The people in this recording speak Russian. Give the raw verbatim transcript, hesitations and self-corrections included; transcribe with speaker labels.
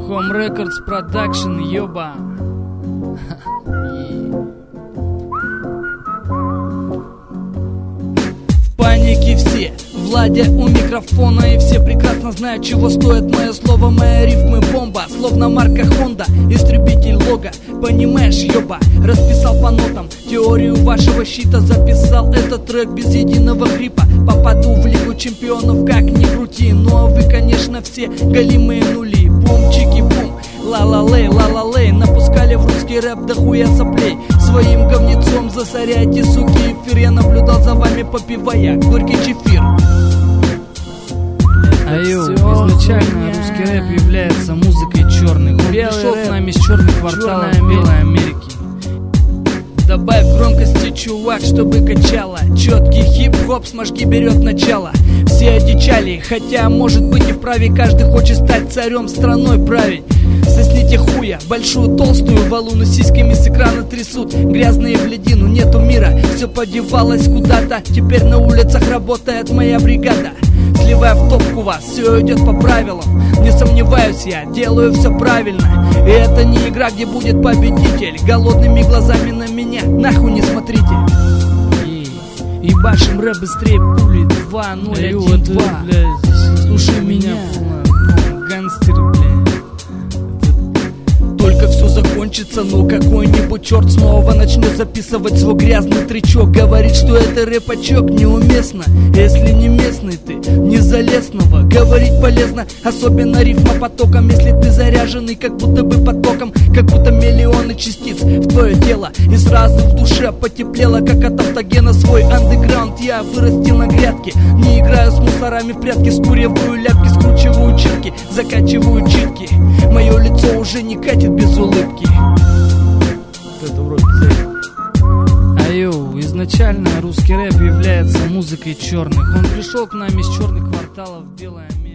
Speaker 1: Home Records Production, ёба. В панике все, Владя у микрофона, и все прекрасно знают, чего стоит мое слово. Мои рифмы бомба, словно марка Honda, истребитель лога. Понимаешь, ёба, расписал по нотам теорию вашего щита, записал этот трек без единого хрипа. Попаду в Лигу чемпионов, как ни крути, но вы, конечно, все голимые нули. Бум-чики-бум, ла-ла-лей, ла-ла-лей, напускали в русский рэп до хуя соплей. Своим говнецом засоряйте, суки, эфир. Я наблюдал за вами, попивая горький чефир. Айо, изначально русский рэп является музыкой черных. Он пришел к нам из черных кварталов Белой Америки. Добавь громкости, чувак, чтобы качало. Четкий хип-хоп с мошки берет начало. Все одичали, хотя может быть и вправе. Каждый хочет стать царем, страной править. Сосните хуя, большую толстую валуну сиськами с экрана трясут. Грязные в ледину, нету мира, все подевалось куда-то. Теперь на улицах работает моя бригада. Сливая в топку вас, все идет по правилам. Не сомневаюсь я, делаю все правильно. И это не игра, где будет победитель. Голодными глазами на меня, нахуй не смотрите. И башим рэп быстрее пули. Два ноль один два. Слушай меня, гангстер, блядь. Только все закончится, но какой-нибудь черт снова начнет записывать свой грязный тречок. Говорит, что это рэпачок неуместно, если не местный ты, не залезного. Говорить полезно, особенно рифма потоком. Если ты заряженный, как будто бы потоком, как будто миллионы частиц в твое тело. И сразу в душе потеплело, как от автогена. Свой андеграунд я вырастил на грядке. Не играю с мусорами в прятки, скуриваю ляпки, скручиваю чирки, закачиваю читки. Мое лицо уже не катит без улыбки. Это вроде цель. Айо, изначально русский рэп является музыкой черных. Он пришел к нам из черных кварталов Белой Америки.